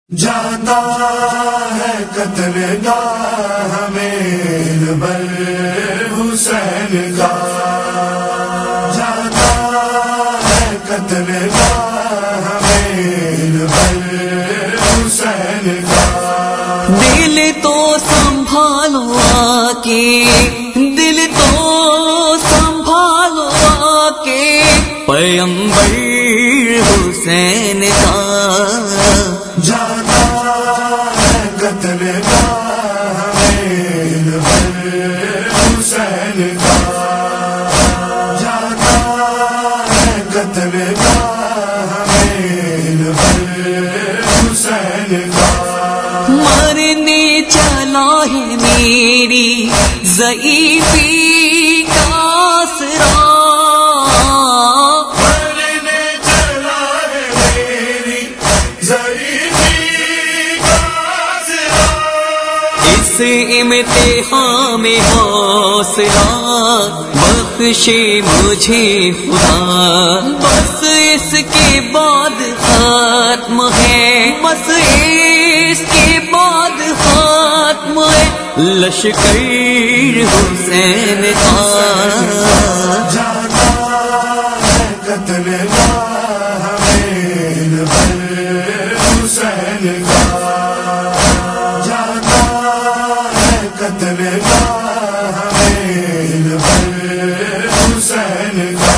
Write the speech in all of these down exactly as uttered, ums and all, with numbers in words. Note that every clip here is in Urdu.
جاتا ہے قتل گاہ ہمیں بر حسین کا، جاتا ہے قتل گاہ ہمیں بر حسین کا۔ دل تو سنبھالو آکے، دل تو سنبھالو آکے، پیغمبر حسین کا۔ جاتا ہے قتل گاہ ہمیں بر حسین کا، جاتا ہے قتل گاہ ہمیں بر حسین کا۔ مرنے چلا ہے میری ضعیفی کا آسرا، مرنے چلا ہے میری ضعیفی کا آسرا، اس امتحان میں حوصلہ بخشے مجھے خدا، بس اس کے بعد ختم ہے، بس اس کے بعد ختم ہے لشکر حسین کا۔ جاتا ہے قتل گاہ ہمیں بر حسین کا، جاتا ہے قتل گاہ ہمیں بر حسین کا۔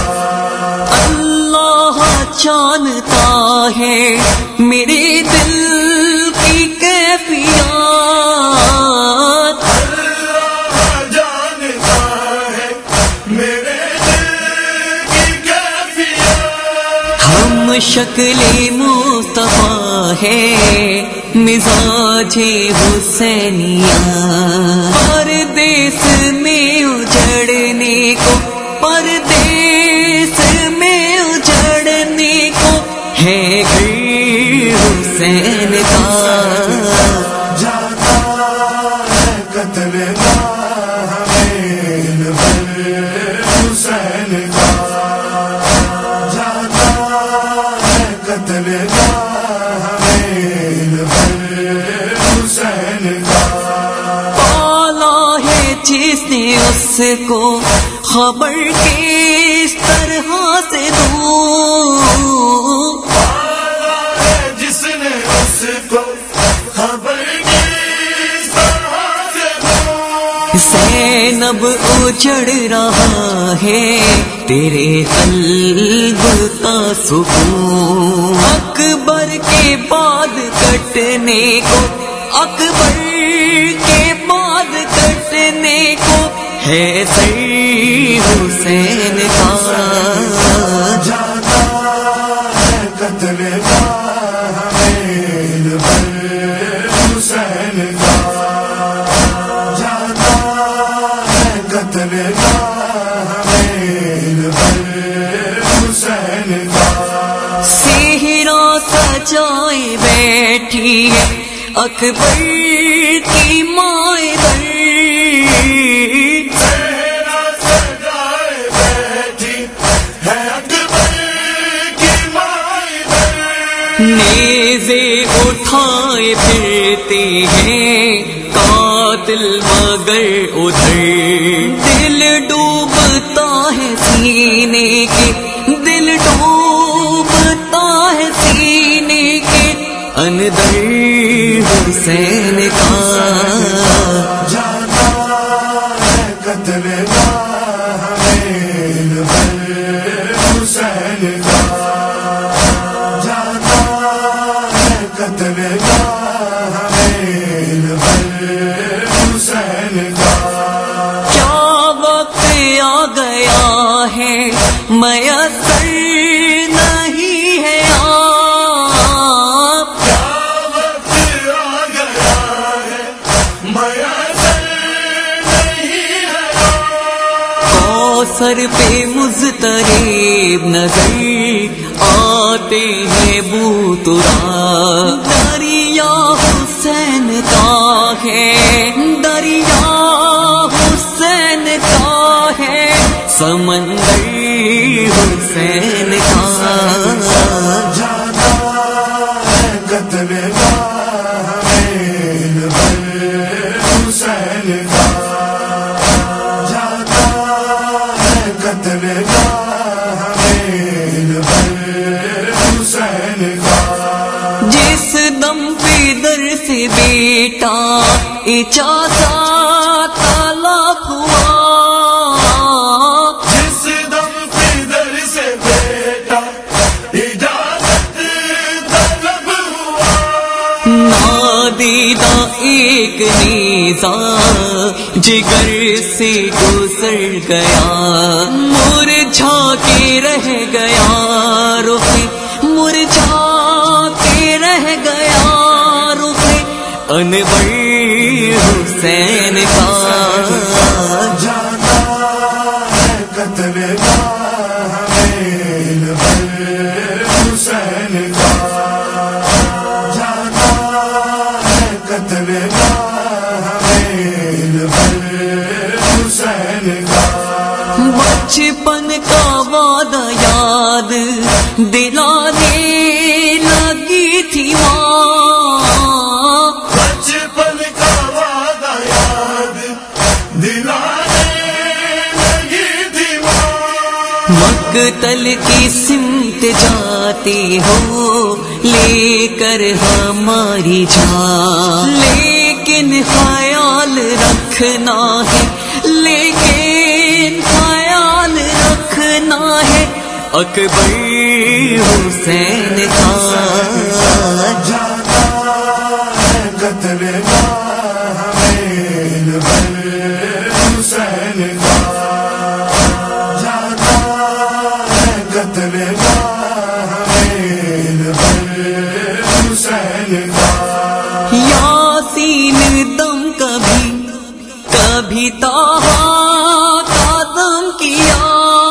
اللہ جانتا ہے میرے دل کی کیفیات، اللہ جانتا ہے میرے دل کی کیفیات، ہم شکل مصطفیٰ ہے مزاج حسینیہ، پردیس میں اجڑنے کو، پردیس میں اجڑنے کو ہے گھر حسین کا۔ جاتا ہے قتل گاہ ہمیں بر حسین کا، جاتا ہے قتل گاہ ہمیں بر حسین کا۔ پالا ہے جس نے اس کو خبر کس طرح سے دوں، پالا ہے جس نے اس کو خبر کس طرح سے دوں، زینب اجڑ رہا ہے تیرے قلب کا سکون، اکبر کے بعد کٹنے کو، اکبر کے بعد کٹنے کو ہے سر حسین کا۔ جاتا ہے قتل گاہ ہمیں بر حسین کا، جاتا ہے قتل گاہ ہمیں بر حسین کا۔ صحرا سجائے بیٹھی ہے اکبر کی مائیں در، صحرا سجائے بیٹھی ہے اکبر کی مائیں در، نیزے اٹھائے پھرتے ہیں قاتل مگر ادھر، دل ڈوبتا ہے سینے کے، دل ڈوبتا ہے سینے کے اندر حسین کا۔ جاتا ہے قتل گاہ ہمیں بر حسین کا، جاتا ہے قتل گاہ ہمیں بر حسین کا۔ کیا وقت آ گیا ہے میسر نہیں ہے آپ، کیا وقت آ گیا ہے میسر نہیں ہے آپ، کوثر پہ مضطرب نظر آتے ہیں بو ترا، دریا حسین کا ہے، دریا حسین کا ہے، سمندر حسین کا۔ جاتا ہے قتل گاہ جس دم پیدر سے بیٹا اجازت طلب ہوا، جس دم پیدر سے بیٹا اجازت طلب ہوا، نادیدہ ایک نیزہ جگر سے گزر گیا، مرجھا کے رہ گیا رخ، مرجھا کے رہ گیا رخ انور حسین کا، جانا ہے قتل گاہ میل بر حسین کا، جانا ہے قتل گاہ میل بر حسین کا، بچپن کا وعدہ یاد دلانے لگی تھی ماں، بچپن کا وعدہ یاد دلانے لگی تھی ماں، مقتل کی سمت جاتی ہو لے کر ہماری جان، لیکن خیال رکھنا ہے، لیکن خیال رکھنا ہے اکبر حسین کا، جانا ہے قتل گاہ میل بر حسین کا، جانا ہے قتل گاہ میل بر حسین کا، یاسین دم کبھی کبھی طہا کا دم کیا،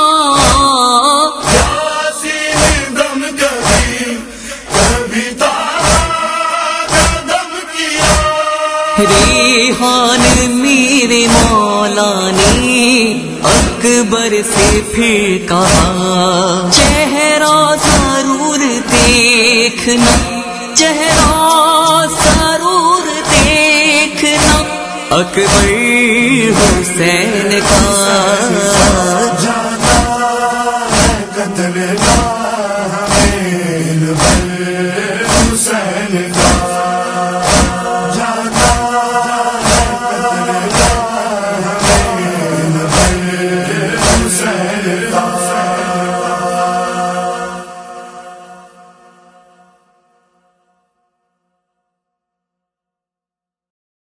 یاسین دم کبھی کبھی طہا کا دم کیا، ریحان میرے مولا نے اکبر سے پھر کہا، چہرہ ضرور دیکھنا، چہرہ ضرور دیکھنا اکبر حسین کا، جانا ہے قتل گاہ میل بر حسین کا،